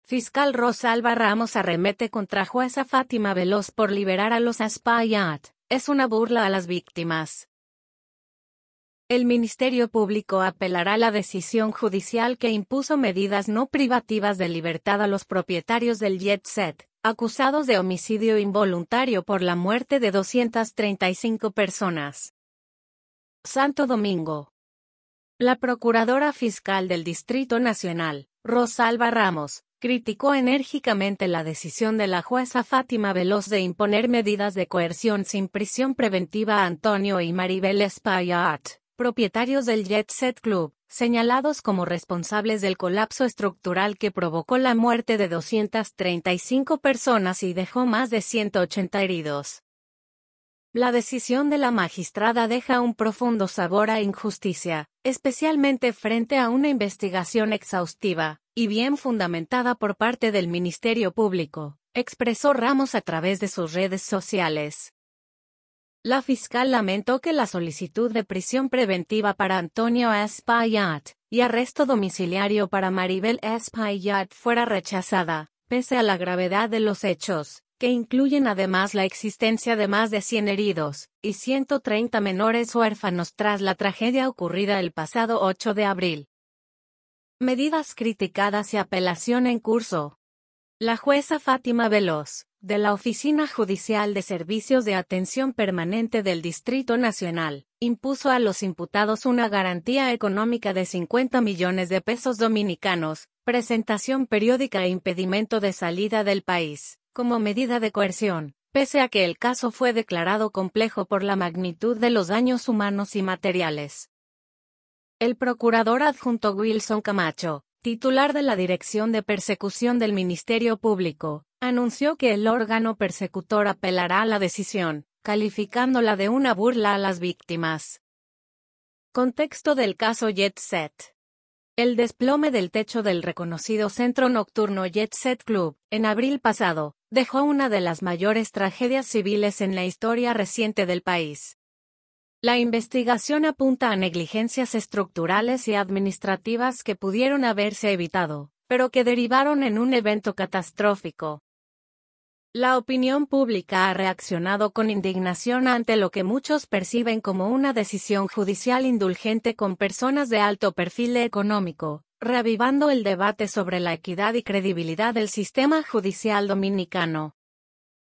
Fiscal Rosalba Ramos arremete contra jueza Fátima Veloz por liberar a los Espaillat. Es una burla a las víctimas. El Ministerio Público apelará la decisión judicial que impuso medidas no privativas de libertad a los propietarios del Jet Set, acusados de homicidio involuntario por la muerte de 235 personas. Santo Domingo. La Procuradora Fiscal del Distrito Nacional, Rosalba Ramos, criticó enérgicamente la decisión de la jueza Fátima Veloz de imponer medidas de coerción sin prisión preventiva a Antonio y Maribel Espaillat, propietarios del Jet Set Club, señalados como responsables del colapso estructural que provocó la muerte de 235 personas y dejó más de 180 heridos. La decisión de la magistrada deja un profundo sabor a injusticia, especialmente frente a una investigación exhaustiva y bien fundamentada por parte del Ministerio Público, expresó Ramos a través de sus redes sociales. La fiscal lamentó que la solicitud de prisión preventiva para Antonio Espaillat y arresto domiciliario para Maribel Espaillat fuera rechazada, pese a la gravedad de los hechos, que incluyen además la existencia de más de 100 heridos y 130 menores huérfanos tras la tragedia ocurrida el pasado 8 de abril. Medidas criticadas y apelación en curso. La jueza Fátima Veloz, de la Oficina Judicial de Servicios de Atención Permanente del Distrito Nacional, impuso a los imputados una garantía económica de 50 millones de pesos dominicanos, presentación periódica e impedimento de salida del país, como medida de coerción, pese a que el caso fue declarado complejo por la magnitud de los daños humanos y materiales. El procurador adjunto Wilson Camacho, titular de la Dirección de Persecución del Ministerio Público, anunció que el órgano persecutor apelará a la decisión, calificándola de una burla a las víctimas. Contexto del caso Jet Set. El desplome del techo del reconocido centro nocturno Jet Set Club, en abril pasado, dejó una de las mayores tragedias civiles en la historia reciente del país. La investigación apunta a negligencias estructurales y administrativas que pudieron haberse evitado, pero que derivaron en un evento catastrófico. La opinión pública ha reaccionado con indignación ante lo que muchos perciben como una decisión judicial indulgente con personas de alto perfil económico, reavivando el debate sobre la equidad y credibilidad del sistema judicial dominicano.